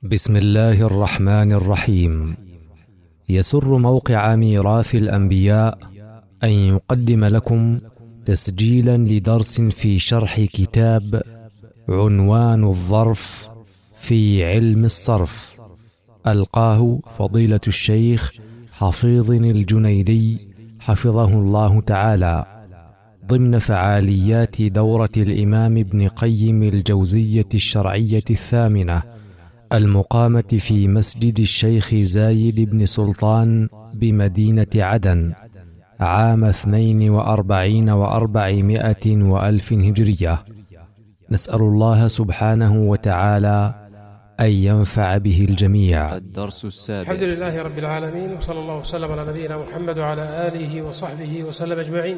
بسم الله الرحمن الرحيم. يسر موقع ميراث الأنبياء أن يقدم لكم تسجيلا لدرس في شرح كتاب عنوان الظرف في علم الصرف، ألقاه فضيلة الشيخ حفيظ الجنيدي حفظه الله تعالى ضمن فعاليات دورة الإمام ابن قيم الجوزية الشرعية الثامنة المقامة في مسجد الشيخ زايد بن سلطان بمدينة عدن عام 42 و400 وألف هجرية. نسأل الله سبحانه وتعالى أن ينفع به الجميع. الدرس السابع. الحمد لله رب العالمين، وصلى الله وسلم على نبينا محمد وعلى آله وصحبه وسلم أجمعين.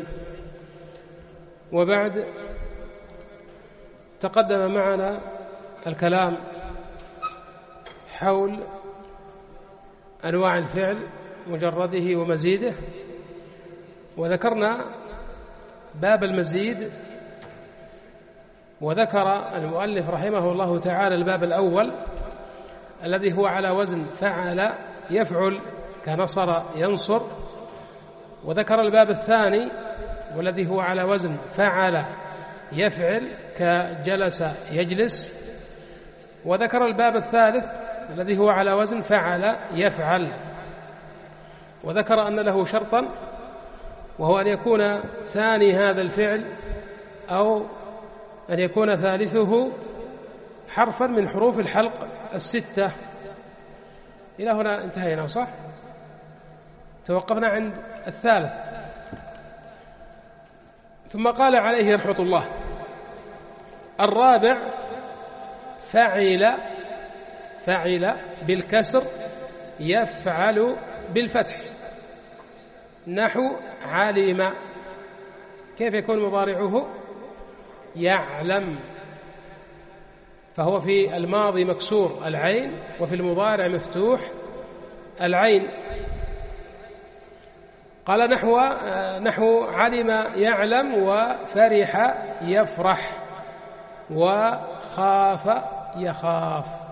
وبعد، تقدم معنا الكلام حول أنواع الفعل مجرده ومزيده، وذكرنا باب المزيد، وذكر المؤلف رحمه الله تعالى الباب الأول الذي هو على وزن فعل يفعل كنصر ينصر، وذكر الباب الثاني والذي هو على وزن فعل يفعل كجلس يجلس، وذكر الباب الثالث الذي هو على وزن فعل يفعل، وذكر أن له شرطا وهو أن يكون ثاني هذا الفعل أو أن يكون ثالثه حرفا من حروف الحلق الستة. إلى هنا انتهينا، صح؟ توقفنا عند الثالث. ثم قال عليه رحمة الله: الرابع فعل بالكسر يفعل بالفتح، نحو علم. كيف يكون مضارعه؟ يعلم، فهو في الماضي مكسور العين وفي المضارع مفتوح العين. قال نحو علم يعلم، وفرح يفرح، وخاف يخاف.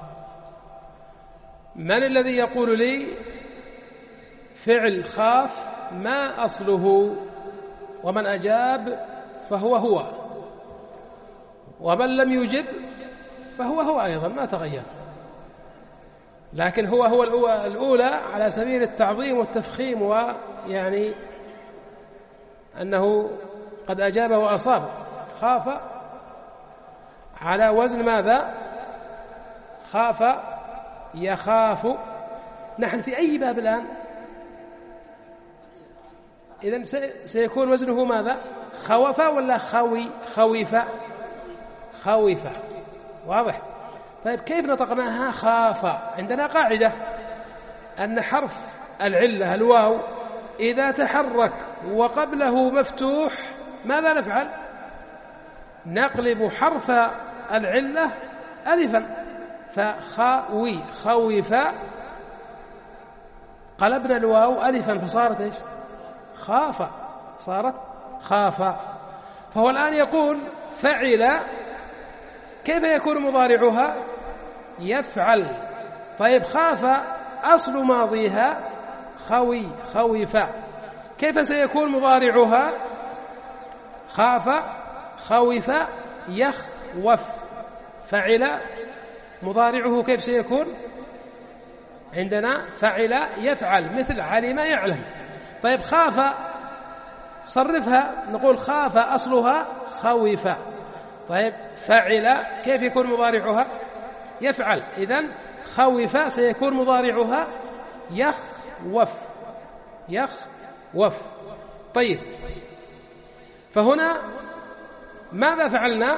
من الذي يقول لي فعل خاف ما أصله؟ ومن أجاب فهو، ومن لم يجب فهو أيضا ما تغير، لكن هو الأولى على سبيل التعظيم والتفخيم، ويعني أنه قد أجاب وأصاب. خاف على وزن ماذا؟ خاف يخاف. نحن في أي باب الآن؟ إذن سيكون وزنه ماذا؟ خوف ولا خوف؟ واضح؟ طيب كيف نطقناها خاف؟ عندنا قاعدة أن حرف العلة الواو إذا تحرك وقبله مفتوح ماذا نفعل؟ نقلب حرف العلة ألفا، خوف قلبنا الواو ألفا فصارت إيش؟ خاف، صارت خاف. فهو الآن يقول فعل، كيف يكون مضارعها؟ يفعل. طيب خاف أصل ماضيها خوف، كيف سيكون مضارعها؟ خاف خوف يخوف. فعل مضارعه كيف سيكون؟ عندنا فعل يفعل مثل علم يعلم. طيب خاف صرفها، نقول خاف أصلها خوف. طيب فعل كيف يكون مضارعها؟ يفعل. إذن خوف سيكون مضارعها يخوف. طيب فهنا ماذا فعلنا؟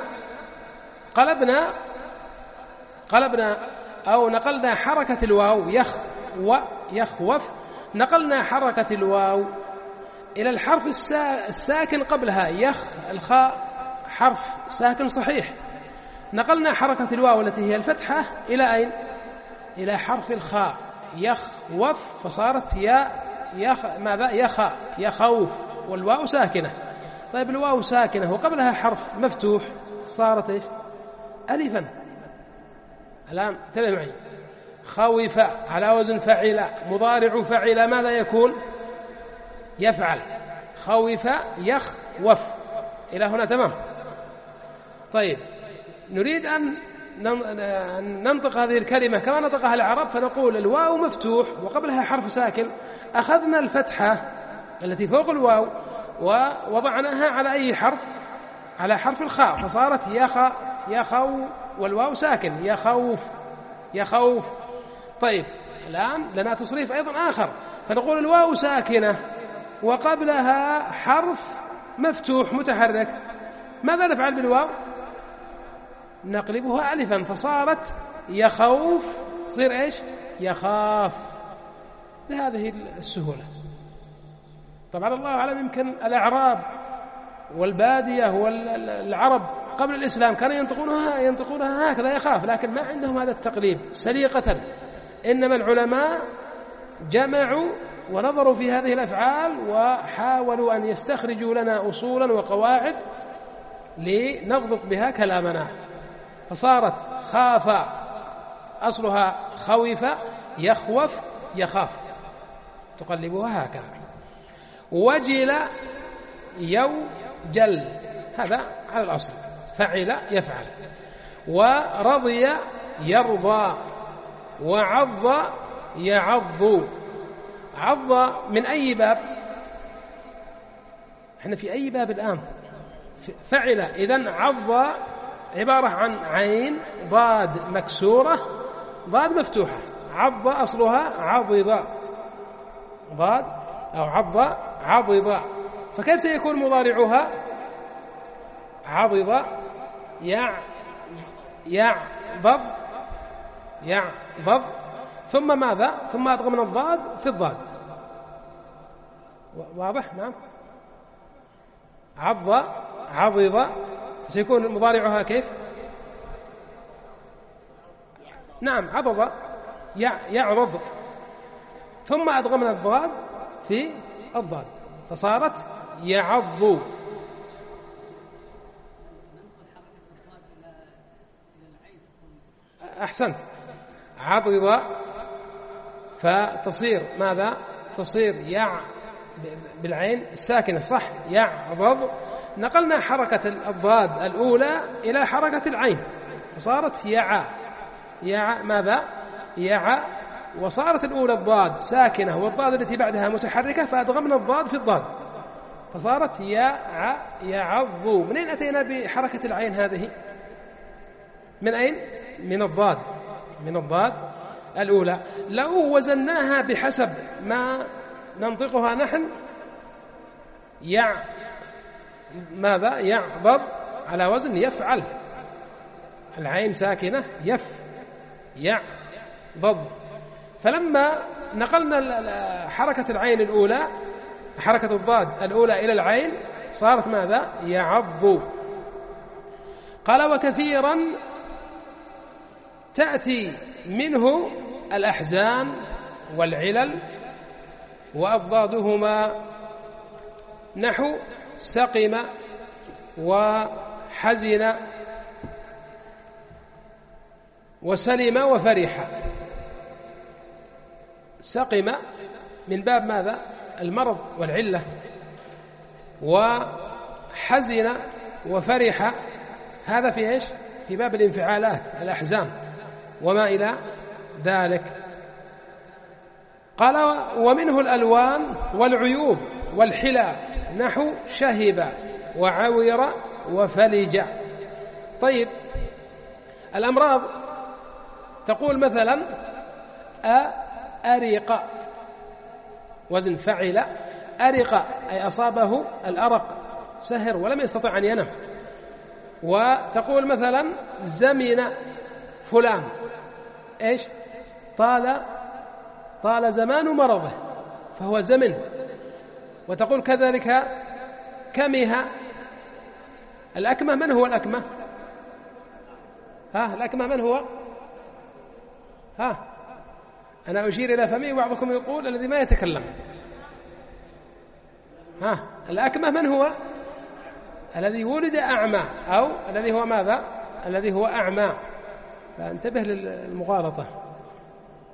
قلبنا أو نقلنا حركة الواو يخوف، نقلنا حركة الواو إلى الحرف الساكن قبلها الخاء حرف ساكن صحيح، نقلنا حركة الواو التي هي الفتحة إلى أين؟ إلى حرف الخاء يخوف، فصارت ماذا؟ يخوف، والواو ساكنة. طيب الواو ساكنة وقبلها حرف مفتوح صارت إيش؟ ألفا. الآن انتبه معي، خوف على وزن فعل، مضارع فعل ماذا يكون؟ يفعل. خوف يخوف. إلى هنا تمام. طيب نريد أن ننطق هذه الكلمة كما نطقها العرب، فنقول الواو مفتوح وقبلها حرف ساكن، أخذنا الفتحة التي فوق الواو ووضعناها على أي حرف؟ على حرف الخاء، فصارت يخو والواو ساكن، يخوف يخوف. طيب الآن لنا تصريف أيضا آخر، فنقول الواو ساكنة وقبلها حرف مفتوح متحرك، ماذا نفعل بالواو؟ نقلبها ألفا، فصارت يخوف، تصير إيش؟ يخاف، بهذه السهولة. طبعا الله أعلم يمكن الأعراب والبادية والعرب قبل الإسلام كانوا ينطقونها هكذا، يخاف، لكن ما عندهم هذا التقليب سليقة. إنما العلماء جمعوا ونظروا في هذه الأفعال وحاولوا أن يستخرجوا لنا أصولا وقواعد لنضبط بها كلامنا، فصارت خاف أصلها خوف يخوف يخاف، تقلبها هكذا. وجل يوجل، هذا على الأصل، فعل يفعل. ورضي يرضى، وعض يعض. عض من أي باب؟ احنا في أي باب الآن؟ فعل. إذن عض عبارة عن عين ضاد مكسورة ضاد مفتوحة، عض أصلها عضض، ضاد أو عض عضض، فكيف سيكون مضارعها؟ عضض يعضض يعضض، ثم ماذا؟ ثم أدغمنا الضاد في الضاد، واضح؟ نعم. عض عضض، سيكون مضارعها كيف؟ نعم عضض يعضض، ثم أدغمنا الضاد في الضاد فصارت يعض. أحسنت، عضض، فتصير ماذا؟ تصير بالعين الساكنة، صح، يعضض. نقلنا حركة الضاد الأولى إلى حركة العين وصارت يع ماذا؟ يع، وصارت الأولى الضاد ساكنة والضاد التي بعدها متحركة، فأدغمنا الضاد في الضاد فصارت يعض. من أين أتينا بحركة العين هذه؟ من أين؟ من الضاد، من الضاد الأولى. لو وزناها بحسب ما ننطقها نحن، ماذا؟ يعضض على وزن يفعل، العين ساكنة يعضض. فلما نقلنا حركة العين الأولى، حركة الضاد الأولى إلى العين، صارت ماذا؟ يعض. قال وكثيرا تأتي منه الأحزان والعلل وأضدادهما، نحو سقم وحزن وسلم وفرح. سقم من باب ماذا؟ المرض والعلة، وحزن وفرح هذا في إيش؟ في باب الانفعالات، الأحزان وما إلى ذلك. قال ومنه الألوان والعيوب والحلى، نحو شهب وعوير وفلج. طيب الأمراض تقول مثلا أرق، وزن فعل، أرق أي أصابه الأرق، سهر ولم يستطع أن ينام. وتقول مثلا زمن فلان، إيش؟ طال زمان مرضه فهو زمن. وتقول كذلك كمه. الأكمه، من هو الأكمه؟ الأكمه من هو؟ أنا أشير إلى فمي وبعضكم يقول الذي ما يتكلم. الأكمه من هو؟ الذي ولد أعمى، أو الذي هو ماذا؟ الذي هو أعمى، فانتبه للمغالطة.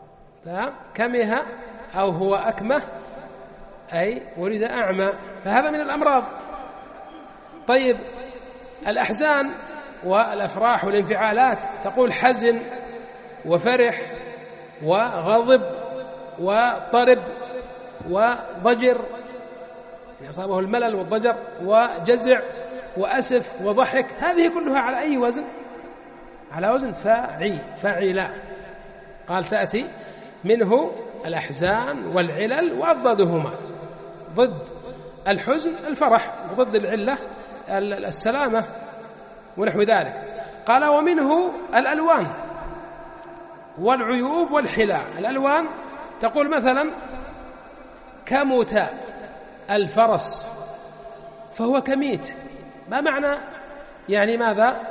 كمه أو هو أكمه أي ولد أعمى، فهذا من الأمراض. طيب الأحزان والأفراح والانفعالات، تقول حزن وفرح وغضب وطرب وضجر، يعني أصابه الملل والضجر، وجزع وأسف وضحك، هذه كلها على أي وزن؟ على وزن فاعلا. قال تأتي منه الأحزان والعلل وأضدادهما، ضد الحزن الفرح، وضد العلة السلامة ونحو ذلك. قال ومنه الألوان والعيوب والحلا. الألوان تقول مثلا كمت الفرس فهو كميت، ما معنى يعني ماذا؟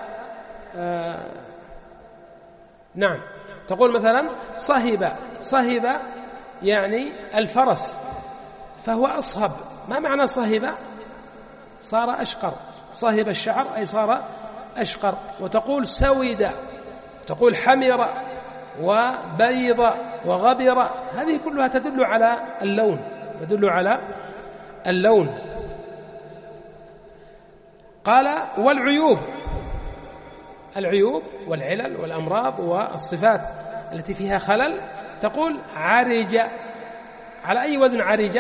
نعم، تقول مثلا صهب يعني الفرس فهو أصهب، ما معنى صهب؟ صار أشقر، صهب الشعر أي صار أشقر. وتقول سود، تقول حمر وبيض وغبر، هذه كلها تدل على اللون، تدل على اللون. قال والعيوب، العيوب والعلل والأمراض والصفات التي فيها خلل، تقول عرج، على أي وزن عرج؟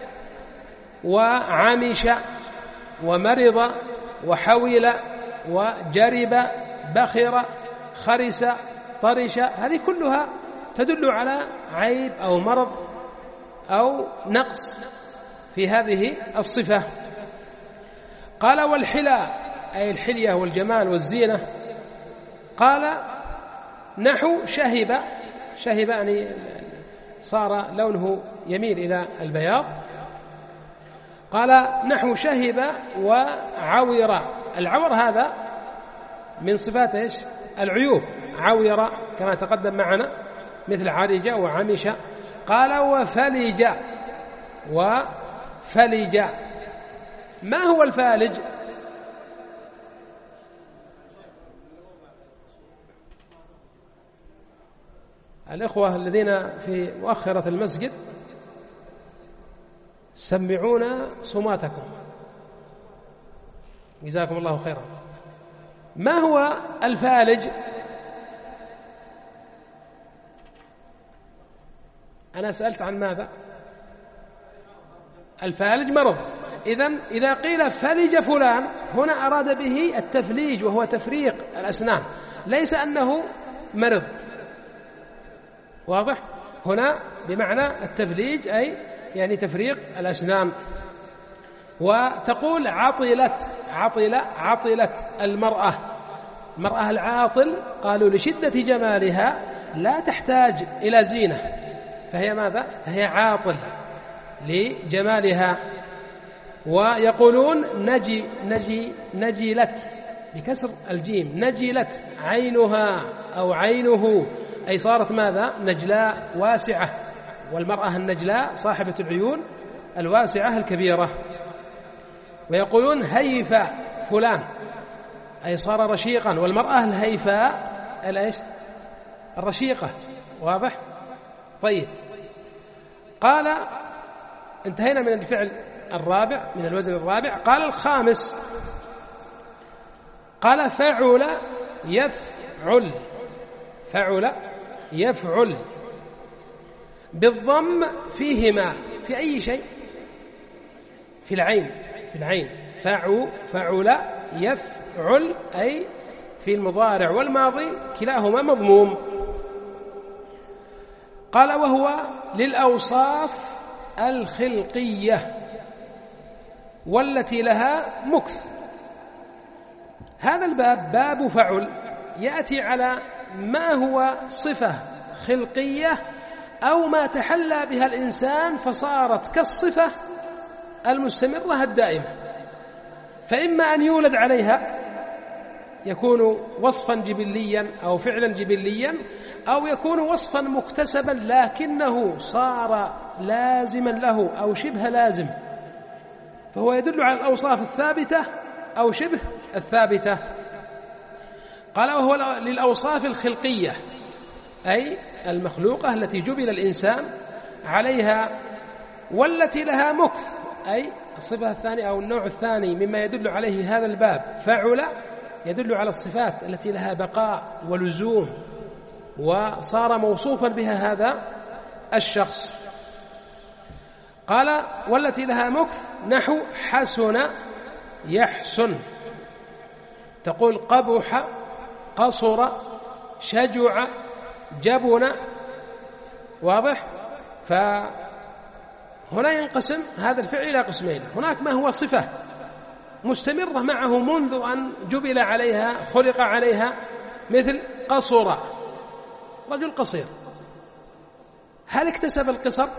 وعمش ومرض وحول وجرب بخر خرس طرش، هذه كلها تدل على عيب أو مرض أو نقص في هذه الصفة. قال والحلا أي الحلية والجمال والزينة. قال نحو شهب يعني صار لونه يميل إلى البياض. قال نحو شهب وعور، العور هذا من صفات ايش؟ العيوب، عور كما تقدم معنا مثل عرج وعمش. قال وفلج، ما هو الفالج؟ الإخوة الذين في مؤخرة المسجد سمعونا صماتكم جزاكم الله خيرا. ما هو الفالج؟ أنا سألت عن ماذا؟ الفالج مرض. إذا قيل فلج فلان هنا أراد به التفليج، وهو تفريق الأسنان، ليس أنه مرض. واضح؟ هنا بمعنى التفليج أي يعني تفريق الأسنان. وتقول عطلت المرأة العاطل قالوا لشدة جمالها لا تحتاج إلى زينة، فهي ماذا؟ فهي عاطل لجمالها. ويقولون نجلت بكسر الجيم، نجلت عينها أو عينه، أي صارت ماذا؟ نجلاء واسعة، والمرأة النجلاء صاحبة العيون الواسعة الكبيرة. ويقولون هيف فلان أي صار رشيقا، والمرأة الهيفاء الرشيقة. واضح؟ طيب، قال انتهينا من الفعل الرابع من الوزن الرابع. قال الخامس، قال فعل يفعل بالضم فيهما، في أي شيء؟ في العين. فعل يفعل أي في المضارع والماضي كلاهما مضموم. قال وهو للأوصاف الخلقية والتي لها مكث. هذا الباب باب فعل يأتي على ما هو صفة خلقية أو ما تحلى بها الإنسان فصارت كالصفة المستمرة الدائمة، فإما أن يولد عليها يكون وصفا جبليا أو فعلا جبليا، أو يكون وصفا مكتسبا لكنه صار لازما له أو شبه لازم، فهو يدل على الأوصاف الثابتة أو شبه الثابتة. قال وهو للأوصاف الخلقية أي المخلوقة التي جبل الإنسان عليها، والتي لها مكث، أي الصفة الثانية أو النوع الثاني مما يدل عليه هذا الباب فعل، يدل على الصفات التي لها بقاء ولزوم وصار موصوفا بها هذا الشخص. قال والتي لها مكث نحو حسن يحسن، تقول قبح، قصر، شجع، جبن. واضح؟ فهنا ينقسم هذا الفعل إلى قسمين. هناك ما هو صفة مستمرة معه منذ أن جبل عليها، خلق عليها، مثل قصر، رجل قصير. هل اكتسب القصر؟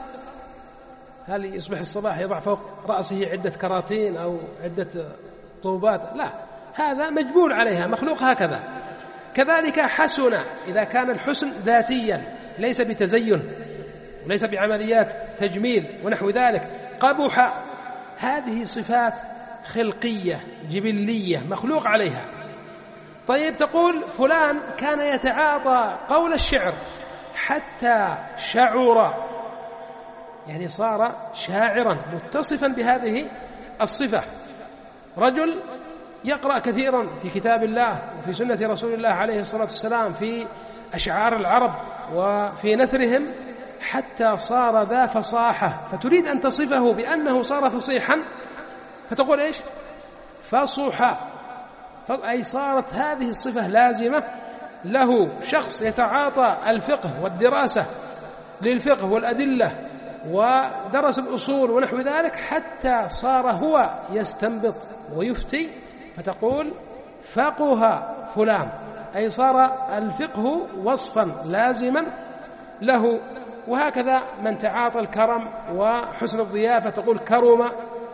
هل يصبح الصباح يضع فوق رأسه عدة كراتين أو عدة طوبات؟ لا، هذا مجبول عليها، مخلوق هكذا. كذلك حسن، إذا كان الحسن ذاتيا ليس بتزين وليس بعمليات تجميل ونحو ذلك. قبح، هذه صفات خلقية جبلية مخلوق عليها. طيب تقول فلان كان يتعاطى قول الشعر حتى شعر، يعني صار شاعرا متصفا بهذه الصفة. رجل يقرأ كثيرا في كتاب الله وفي سنة رسول الله عليه الصلاة والسلام، في أشعار العرب وفي نثرهم، حتى صار ذا فصاحة، فتريد أن تصفه بأنه صار فصيحا، فتقول إيش؟ فصح، أي صارت هذه الصفة لازمة له. شخص يتعاطى الفقه والدراسة للفقه والأدلة ودرس الأصول ونحو ذلك حتى صار هو يستنبط ويفتي، فتقول فقه فلان، أي صار الفقه وصفا لازما له. وهكذا من تعاطى الكرم وحسن الضيافة تقول كرم،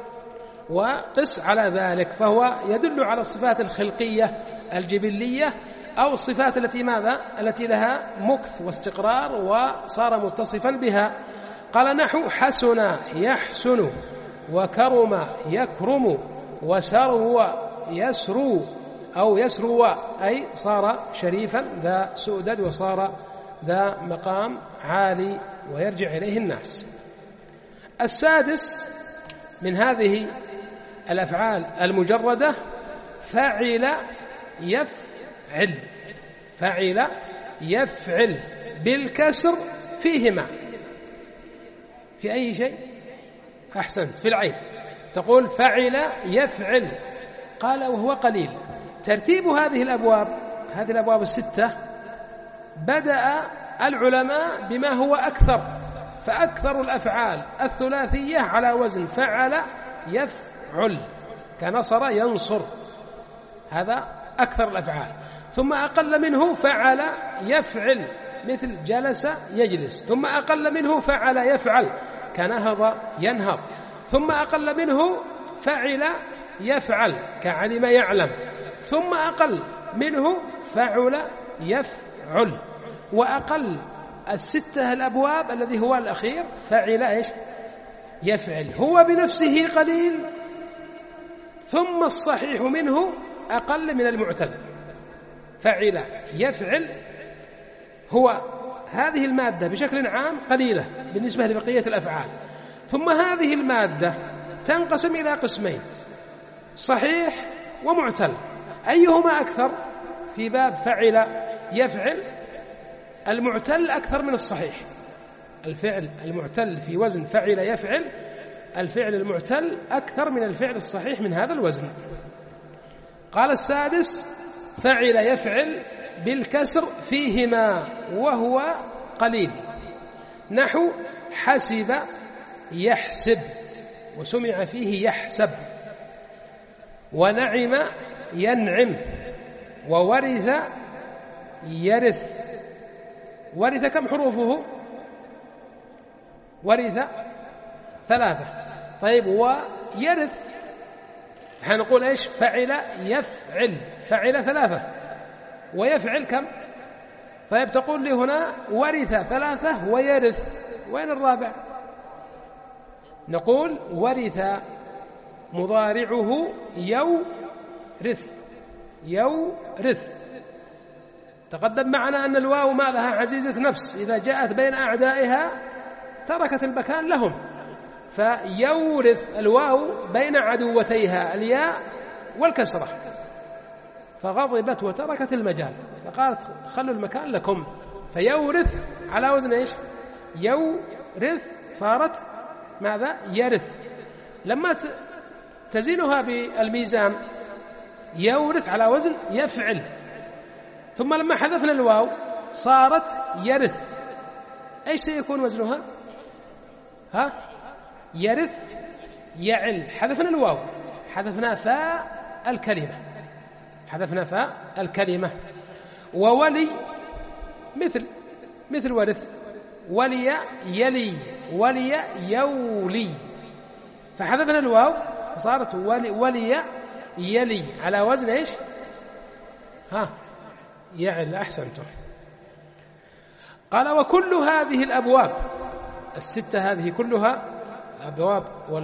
وقس على ذلك، فهو يدل على الصفات الخلقية الجبلية أو الصفات التي ماذا؟ التي لها مكث واستقرار وصار متصفا بها. قال نحو حسن يحسن، وكرم يكرم، وسرو يسرو أو يسرو، أي صار شريفا ذا سؤدد وصار ذا مقام عالي ويرجع إليه الناس. السادس من هذه الأفعال المجردة فعل يفعل. فعل يفعل بالكسر فيهما، في أي شيء؟ أحسنت، في العين. تقول فعل يفعل. قال وهو قليل. ترتيب هذه الأبواب الستة بدأ العلماء بما هو أكثر، فأكثر الأفعال الثلاثية على وزن فعل يفعل، كنصر ينصر، هذا أكثر الأفعال. ثم أقل منه فعل يفعل، مثل جلس يجلس. ثم أقل منه فعل يفعل، كنهض ينهض. ثم أقل منه فعل يفعل، كعلم يعلم. ثم أقل منه فعل يفعل. وأقل الستة الأبواب الذي هو الأخير فعل إيش؟ يفعل. هو بنفسه قليل، ثم الصحيح منه أقل من المعتل. فعل يفعل هو هذه المادة بشكل عام قليلة بالنسبة لبقية الأفعال، ثم هذه المادة تنقسم إلى قسمين: صحيح ومعتل. أيهما أكثر في باب فعل يفعل؟ المعتل أكثر من الصحيح. الفعل المعتل في وزن فعل يفعل، الفعل المعتل أكثر من الفعل الصحيح من هذا الوزن. قال السادس فعل يفعل بالكسر فيهما وهو قليل، نحو حسب يحسب، وسمع فيه يحسب. ونعم ينعم، وورث يرث. ورث كم حروفه؟ ورث 3. طيب ويرث حنقول ايش؟ فعل يفعل، فعل 3 ويفعل كم؟ طيب تقول لي هنا ورث 3 ويرث، وين الرابع؟ نقول ورث مضارعه يورث، يورث. تقدم معنا أن الواو ما لها عزيزة نفس، إذا جاءت بين أعدائها تركت المكان لهم، فيورث الواو بين عدوتيها الياء والكسرة، فغضبت وتركت المجال فقالت خلوا المكان لكم، فيورث على وزن إيش؟ يورث، صارت ماذا؟ يرث. لما تزينها بالميزان يورث على وزن يفعل، ثم لما حذفنا الواو صارت يرث، ايش سيكون وزنها؟ يرث يعل. حذفنا الواو، حذفنا فاء الكلمة، حذفنا فاء الكلمة. وولي مثل ورث، ولي يلي، ولي يولي، فحذفنا الواو فصارت ولي يلي على وزن ايش؟ يعل. أحسنتم. قال وكل هذه الأبواب الستة، هذه كلها الأبواب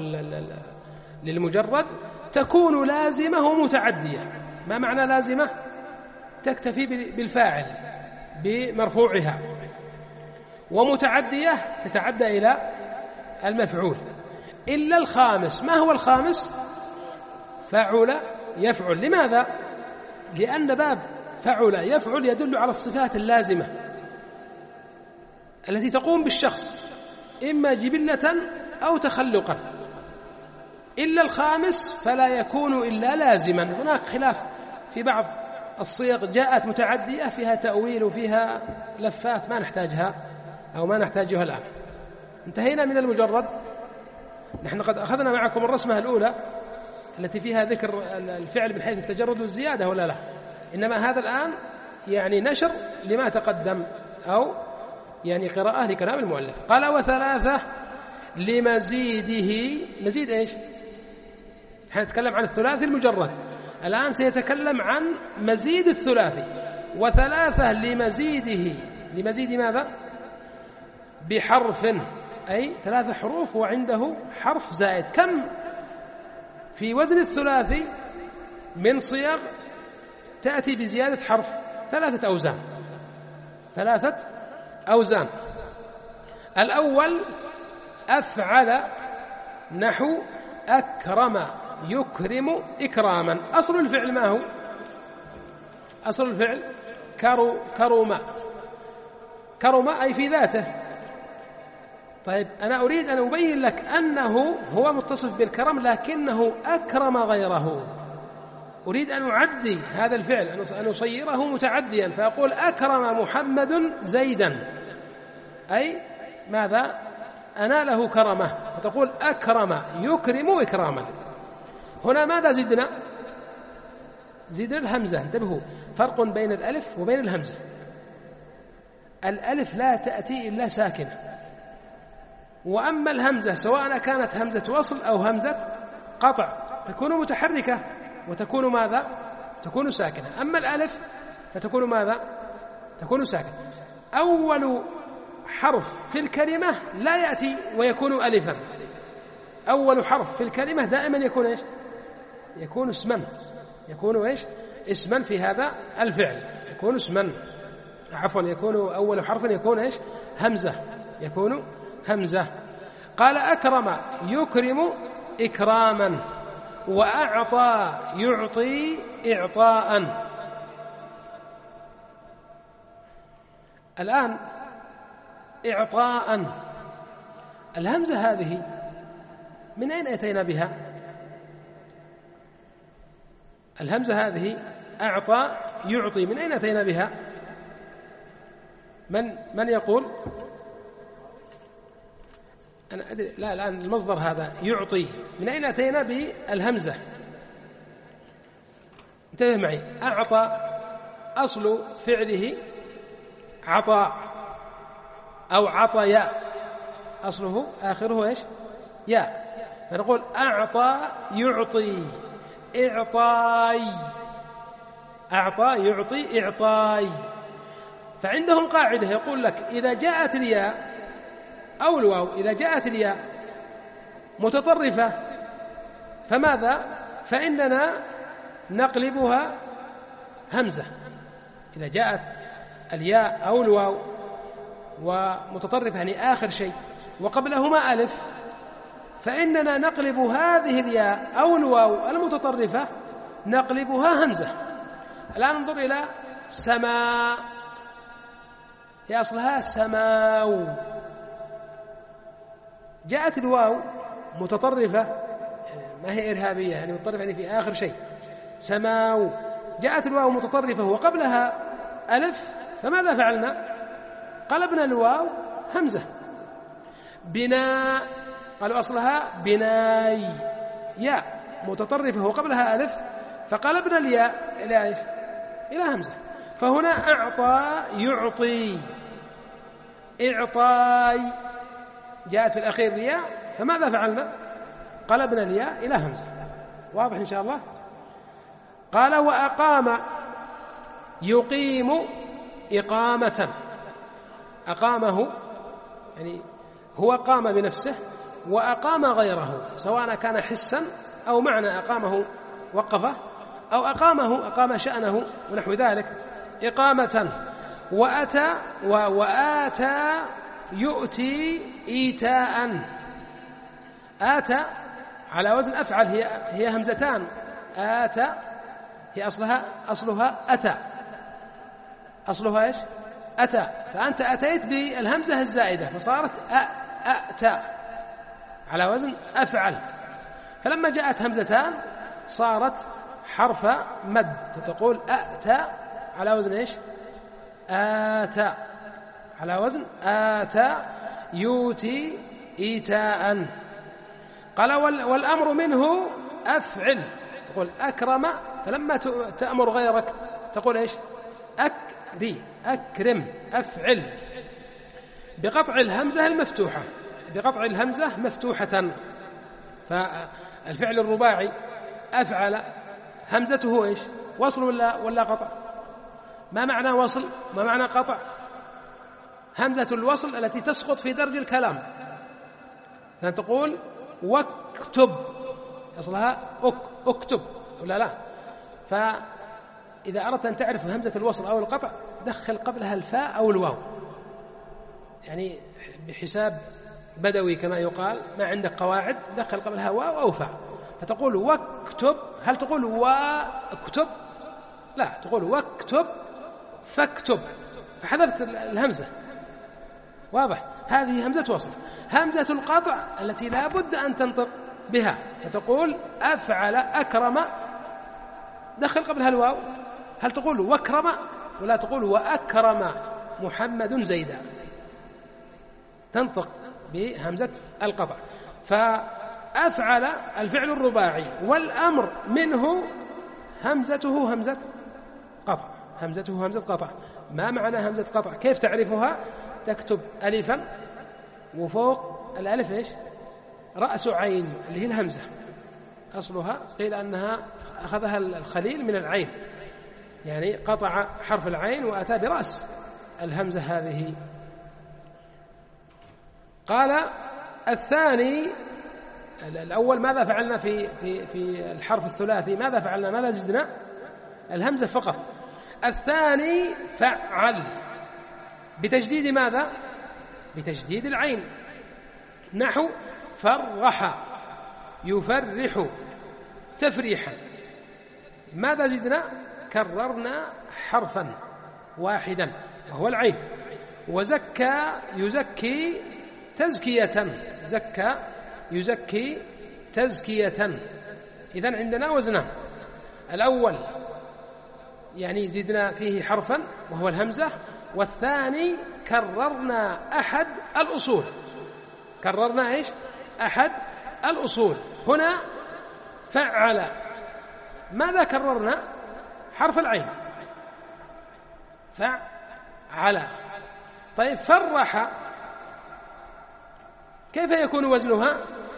للمجرد تكون لازمة ومتعدية. ما معنى لازمة؟ تكتفي بالفاعل بمرفوعها، ومتعدية تتعدى إلى المفعول، إلا الخامس. ما هو الخامس؟ فعل يفعل. لماذا؟ لأن باب فعل يفعل يدل على الصفات اللازمة التي تقوم بالشخص إما جبلة أو تخلقا، إلا الخامس فلا يكون إلا لازما. هناك خلاف في بعض الصيغ جاءت متعدية فيها تأويل وفيها لفات ما نحتاجها أو ما نحتاجها الآن. انتهينا من المجرد. نحن قد أخذنا معكم الرسمة الأولى التي فيها ذكر الفعل من حيث التجرد والزيادة ولا لا؟ إنما هذا الآن يعني نشر لما تقدم أو يعني قراءة لكلام المؤلف. قال وثلاثة لمزيده. مزيد إيش؟ نحن نتكلم عن الثلاثي المجرد، الآن سيتكلم عن مزيد الثلاثي. وثلاثة لمزيده. لمزيد ماذا؟ بحرف، أي 3 حروف وعنده حرف زائد. كم في وزن الثلاثي من صيغ تأتي بزيادة حرف؟ 3 أوزان. 3 أوزان. الأول أفعل، نحو أكرم يكرم إكراما. أصل الفعل ما هو؟ أصل الفعل كرم. كرم أي في ذاته. طيب أنا أريد أن أبين لك أنه هو متصف بالكرم لكنه أكرم غيره. أريد أن أعدي هذا الفعل، أن أصيره متعديا، فأقول أكرم محمد زيدا، أي ماذا؟ أناله كرمه، فتقول أكرم يكرم إكراما. هنا ماذا زدنا؟ زدنا الهمزة. انتبهوا، فرق بين الألف وبين الهمزة. الألف لا تأتي إلا ساكنة، وأما الهمزة سواء كانت همزة وصل أو همزة قطع تكون متحركة وتكون ماذا؟ تكون ساكنة. أما الألف فتكون ماذا؟ تكون ساكنة. أول حرف في الكلمة لا يأتي ويكون ألفا. أول حرف في الكلمة دائما يكون إيش؟ يكون اسما. يكون إيش؟ اسما في هذا الفعل. يكون اسما، عفوا، يكون أول حرف يكون إيش؟ همزة. يكون همزة. قال أكرم يكرم إكراما، وأعطى يعطي إعطاء. الآن إعطاء، الهمزة هذه من أين أتينا بها؟ الهمزة هذه أعطى يعطي، من أين أتينا بها؟ من يقول؟ أنا أدري. لا، الآن المصدر هذا يعطي، من أين أتينا بالهمزة؟ انتبه معي. أعطى أصل فعله عطاء أو عطيا، أصله آخره إيش؟ يا. فنقول أعطى يعطي إعطاي، أعطى يعطي إعطاي. فعندهم قاعدة يقول لك إذا جاءت الياء أو الواو، إذا جاءت الياء متطرفة فماذا؟ فإننا نقلبها همزة. إذا جاءت الياء أو الواو ومتطرف يعني آخر شيء وقبلهما ألف، فإننا نقلب هذه الياء أو الواو المتطرفة نقلبها همزة. الآن انظر إلى سماء، هي أصلها سماو، جاءت الواو متطرفة ما هي إرهابية يعني متطرفة يعني في آخر شيء سماو، جاءت الواو متطرفة وقبلها ألف، فماذا فعلنا؟ قلبنا الواو همزة. بناء قالوا أصلها بناي، ياء متطرفة وقبلها ألف، فقلبنا الياء إلى همزة. فهنا أعطى يعطي، إعطاي، جاءت في الأخير الياء، فماذا فعلنا؟ قلبنا الياء إلى همزة. واضح إن شاء الله؟ قال وأقام يقيم إقامة، أقامه يعني هو قام بنفسه وأقام غيره، سواء كان حسا أو معنى أقامه وقفه أو أقام شأنه ونحو ذلك إقامة. وآتى يؤتي إيتاء، آتى على وزن أفعل، هي همزتان، آتى هي أصلها أتى، أصلها إيش؟ أتى، فأنت أتيت بالهمزة الزائدة فصارت أأتى على وزن أفعل، فلما جاءت همزتان صارت حرف مد، فتقول أأتى على وزن إيش؟ آتى، على وزن آتى يؤتي إيتاء. قال والأمر منه أفعل، تقول أكرم، فلما تأمر غيرك تقول إيش؟ أكرم، أفعل، بقطع الهمزة المفتوحة، بقطع الهمزة مفتوحة. فالفعل الرباعي أفعل همزته إيش؟ وصل ولا قطع؟ ما معنى وصل؟ ما معنى قطع؟ همزة الوصل التي تسقط في درج الكلام، فتقول واكتب، أصلها اكتب ولا لا؟ فإذا أردت أن تعرف همزة الوصل أو القطع دخل قبلها الفاء أو الواو، يعني بحساب بدوي كما يقال، ما عندك قواعد دخل قبلها واو أو فاء، فتقول واكتب. هل تقول واكتب؟ لا، تقول واكتب فاكتب، فحذفت الهمزة. واضح؟ هذه همزة وصل. همزة القطع التي لا بد أن تنطق بها، فتقول أفعل أكرم، دخل قبلها الواو. هل تقول واكرم ولا تقول وأكرم محمد زيدا؟ تنطق بهمزة القطع. فأفعل الفعل الرباعي والأمر منه همزته همزة قطع، همزته همزة قطع. ما معنى همزة قطع؟ كيف تعرفها؟ تكتب ألفا وفوق الألف إيش؟ رأس عين اللي هي الهمزة، أصلها قيل أنها أخذها الخليل من العين، يعني قطع حرف العين وأتى برأس الهمزة هذه. قال الثاني، الأول ماذا فعلنا في الحرف الثلاثي؟ ماذا فعلنا؟ ماذا زدنا؟ الهمزة فقط. الثاني فعل بتجديد ماذا؟ بتجديد العين، نحو فرح يفرح تفريحا. ماذا زدنا؟ كررنا حرفا واحدا وهو العين. وزكى يزكي تزكية، زكى يزكي تزكية. إذن عندنا وزنان، الأول يعني زدنا فيه حرفا وهو الهمزة، والثاني كررنا أحد الأصول. كررنا إيش؟ أحد الأصول. هنا فعل، ماذا كررنا؟ حرف العين، فعل. طيب فرح كيف يكون وزنها؟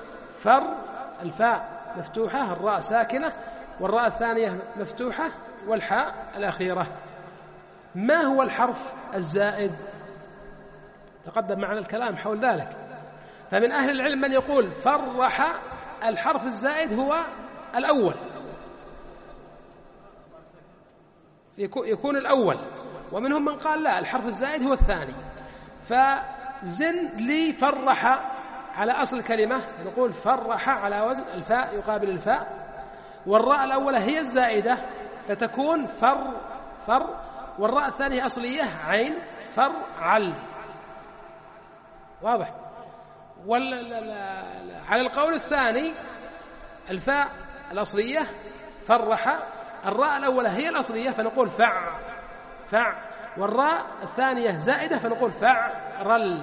الفاء مفتوحة، الراء ساكنة، والراء الثانية مفتوحة، والحاء الأخيرة. ما هو الحرف الزائد؟ تقدم معنا الكلام حول ذلك. فمن أهل العلم من يقول فرح الحرف الزائد هو الأول، يكون الأول، ومنهم من قال لا، الحرف الزائد هو الثاني. فزن لي فرح على أصل الكلمة، نقول فرح على وزن الفاء يقابل الفاء، والراء الأولى هي الزائدة فتكون فر، والراء الثانية أصلية عين فرعل. واضح؟ على القول الثاني الفاء الأصلية فرح، الراء الأولى هي الأصلية فنقول فع، والراء الثانية زائدة فنقول فعرل.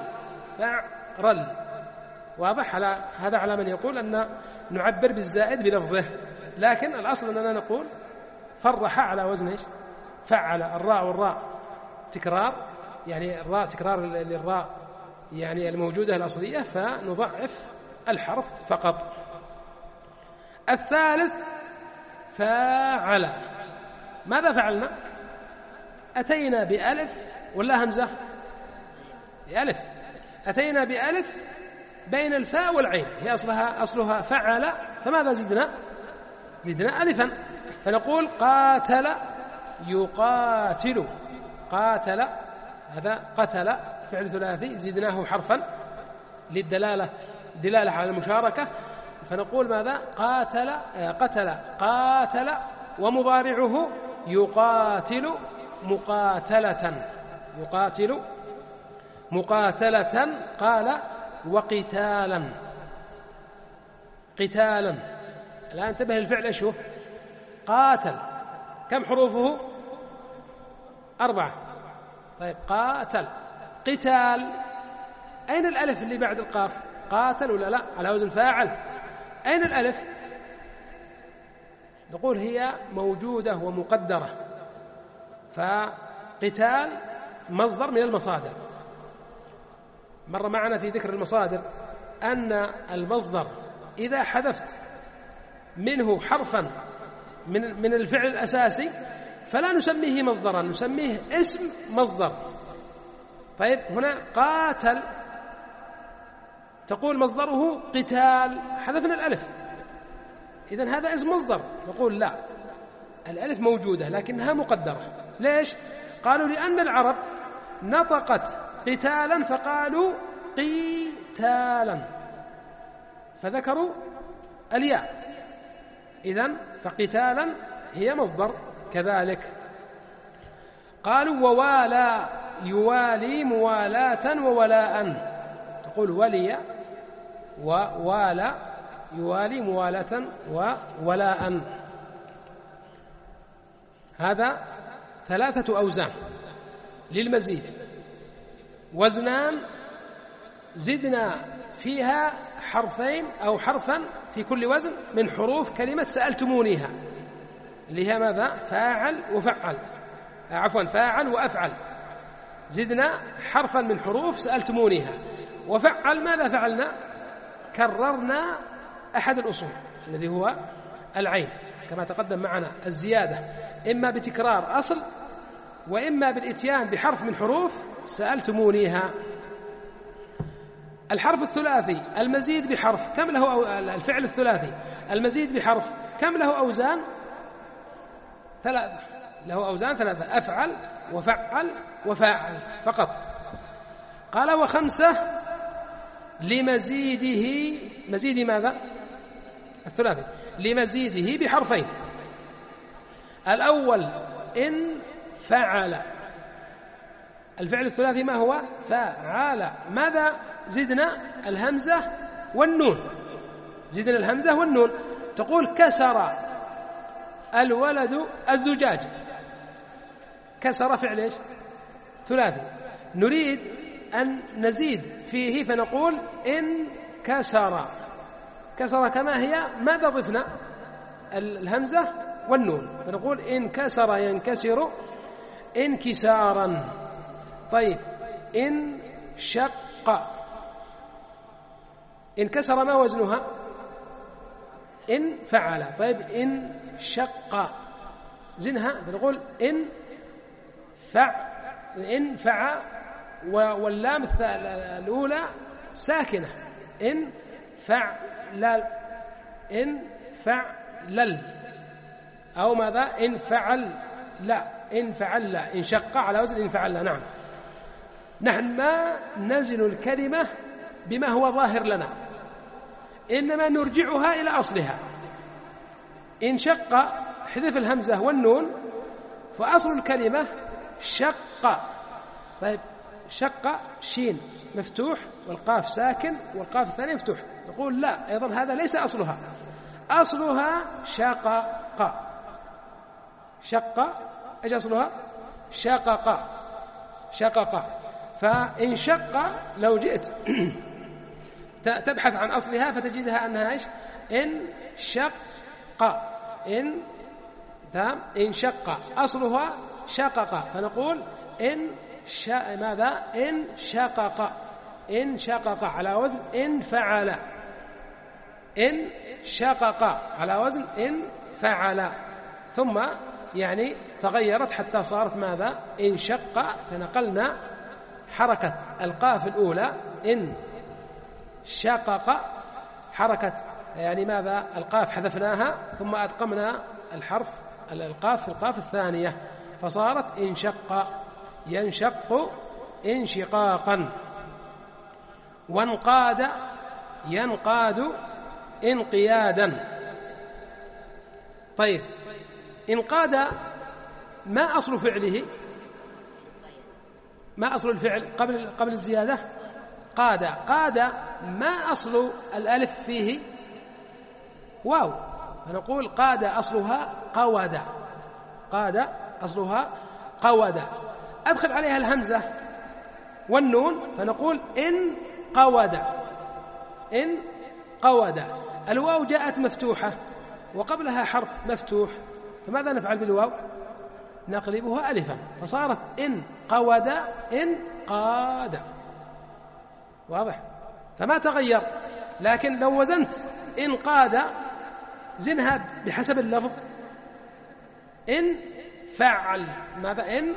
واضح؟ هذا على من يقول أن نعبر بالزائد بلفظه، لكن الأصل أننا نقول فرح على وزن ايش؟ فعل. الراء والراء تكرار، يعني الراء تكرار للراء يعني الموجودة الأصلية، فنضعف الحرف فقط. الثالث فاعل. ماذا فعلنا؟ أتينا بألف ولا همزة؟ بألف. أتينا بألف بين الفاء والعين، هي أصلها فعل، فماذا زدنا ألفا، فنقول قاتل يقاتل. قاتل هذا قتل فعل ثلاثي زدناه حرفا دلالة على المشاركة، فنقول ماذا؟ قاتل، ومضارعه يقاتل مقاتلة، قال وقتالا. الآن انتبه الفعل ايش هو؟ قاتل. كم حروفه؟ 4. طيب قاتل. قتال، أين الألف اللي بعد القاف؟ قاتل ولا لا؟ على وزن فاعل. أين الألف؟ نقول هي موجودة ومقدرة. فقتال مصدر من المصادر. مر معنا في ذكر المصادر أن المصدر إذا حذفت منه حرفا من الفعل الأساسي فلا نسميه مصدرا، نسميه اسم مصدر. طيب هنا قاتل تقول مصدره قتال، حذفنا الألف، إذن هذا اسم مصدر. نقول لا، الألف موجودة لكنها مقدرة. ليش؟ قالوا لأن العرب نطقت قتالا فقالوا قتالا فذكروا الياء، إذن فقتالا هي مصدر كذلك. قالوا ووالى يوالي موالاة وولاء، تقول ولي ووالى يوالي موالاة وولاء. هذا 3 أوزان للمزيد، وزنان زدنا فيها حرفين أو حرفا في كل وزن من حروف كلمة سألتمونيها، اللي هي ماذا؟ فاعل وفعل، عفوا فاعل وأفعل. زدنا حرفا من حروف سألتمونيها. وفعل ماذا فعلنا؟ كررنا أحد الأصول الذي هو العين، كما تقدم معنا الزيادة إما بتكرار أصل وإما بالإتيان بحرف من حروف سألتمونيها. الحرف الثلاثي المزيد بحرف كم له؟ الفعل الثلاثي المزيد بحرف كم له أوزان؟ 3. له أوزان 3، أفعل وفعل وفاعل فقط. قال و5 لمزيده، مزيد ماذا؟ الثلاثي، لمزيده بحرفين. الأول إن فعل، الفعل الثلاثي ما هو؟ فعل. ماذا زدنا؟ الهمزة والنون، زدنا الهمزة والنون. تقول كسر الولد الزجاج، كسر فعل ايش؟ ثلاثي. نريد أن نزيد فيه فنقول إن كسر. كسر كما هي، ماذا ضفنا؟ الهمزة والنون، فنقول إن كسر ينكسر انكسارا. طيب إن شق، إن كسر ما وزنها؟ إن فعل. طيب إن شق زنها فنقول إن فع، واللام الأولى ساكنة، إن فعلل، أو ماذا؟ إن فعل لا، إن فعلنا، انشق على وزن إن فعلنا. نعم، نحن ما نزن الكلمة بما هو ظاهر لنا، إنما نرجعها إلى أصلها. إن شق حذف الهمزة والنون، فأصل الكلمة شق. طيب شق شين مفتوح والقاف ساكن والقاف الثانية مفتوح، نقول لا، أيضا هذا ليس أصلها، أصلها شقق. شق إيش أصلها؟ شقق. شقق. فإن شق لو جئت تبحث عن أصلها فتجدها أنها إيش؟ إن شق. إن شق أصلها شقق، فنقول إن ماذا؟ إن شقق. إن شقق على وزن إن فعل. إن شقق على وزن إن فعل، ثم يعني تغيرت حتى صارت ماذا؟ إن شق، فنقلنا حركة القاف الأولى إن شقق، حركة يعني ماذا؟ القاف حذفناها ثم أدقمنا الحرف القاف في القاف الثانية، فصارت انشق. ينشق انشقاقا. وانقاد ينقاد انقيادا. طيب انقاد ما أصل فعله؟ ما أصل الفعل قبل الزيادة؟ قاد. قاد ما أصل الألف فيه؟ واو، فنقول قاد أصلها قود. قاد أصلها قود. أدخل عليها الهمزة والنون فنقول إن قود. إن قود. الواو جاءت مفتوحة وقبلها حرف مفتوح، فماذا نفعل بالواو؟ نقلبها ألفا، فصارت إن قود إن قاد. واضح؟ فما تغير. لكن لو وزنت إن قاد زنها بحسب اللفظ. إن فعل ماذا؟ إن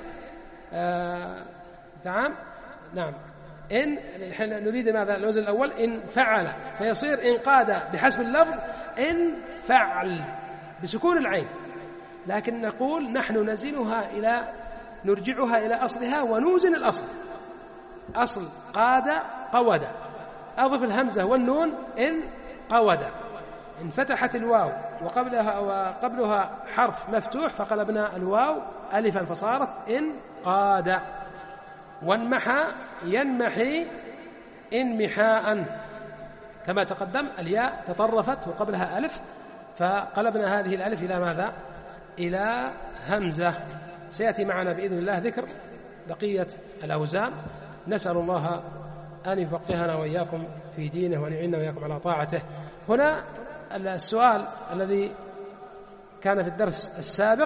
نعم إن نريد ماذا؟ الوزن الأول إن فعل، فيصير إن قاد بحسب اللفظ إن فعل بسكون العين. لكن نقول نحن نرجعها إلى أصلها ونوزن الأصل. أصل قاد قود، أضف الهمزة والنون إن قود. إن فتحت الواو وقبلها حرف مفتوح فقلبنا الواو ألفا فصارت إن قاد. وانمحى ينمحي انمحاء، كما تقدم الياء تطرفت وقبلها ألف فقلبنا هذه الألف إلى ماذا؟ إلى همزة. سيأتي معنا بإذن الله ذكر بقية الأوزان. نسأل الله أن يفقهنا وإياكم في دينه وأن يعيننا وإياكم على طاعته. هنا السؤال الذي كان في الدرس السابق،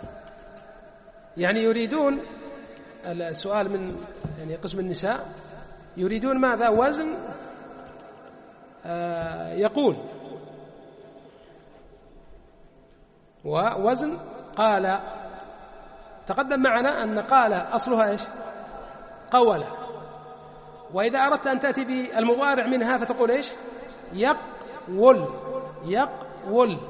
يعني يريدون السؤال من يعني قسم النساء، يريدون ماذا؟ وزن يقول، ووزن قال. تقدم معنا أن قال أصلها إيش؟ قول. وإذا أردت أن تأتي بالمضارع منها فتقول إيش؟ يقول. يقول.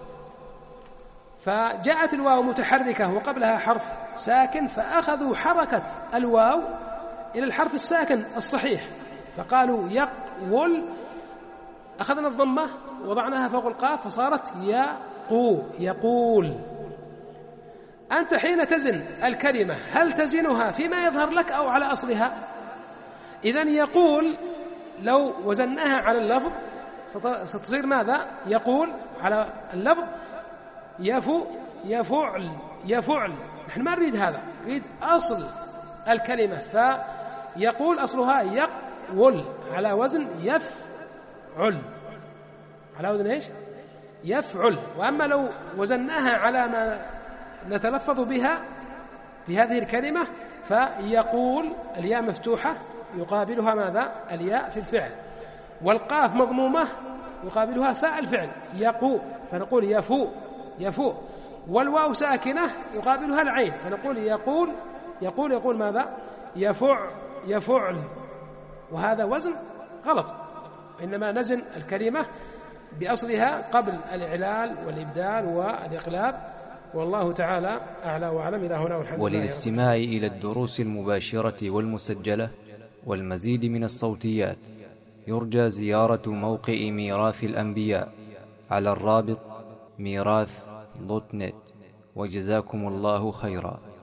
فجاءت الواو متحركة وقبلها حرف ساكن، فأخذوا حركة الواو إلى الحرف الساكن الصحيح، فقالوا يقول، أخذنا الضمة وضعناها فوق القاف فصارت يقول. أنت حين تزن الكلمة هل تزنها فيما يظهر لك أو على أصلها؟ إذن يقول لو وزناها على اللفظ ستصير ماذا؟ يقول على اللفظ يفعل. نحن ما نريد هذا، نريد أصل الكلمة. فيقول أصلها يقول على وزن يفعل. على وزن إيش؟ يفعل. وأما لو وزناها على ما نتلفظ بها في هذه الكلمة فيقول الياء مفتوحة يقابلها ماذا؟ الياء في الفعل، والقاف مضمومة يقابلها فاء الفعل يقو، فنقول يفو. والواو ساكنة يقابلها العين فنقول يقول ماذا؟ يفعل. وهذا وزن غلط، إنما نزن الكلمة بأصلها قبل الإعلال والإبدال والإقلاب والله تعالى أعلى وأعلم. إلى هنا والحمد لله. وللاستماع إلى الدروس المباشرة والمسجلة والمزيد من الصوتيات يرجى زيارة موقع ميراث الأنبياء على الرابط ميراث.net. وجزاكم الله خيرا.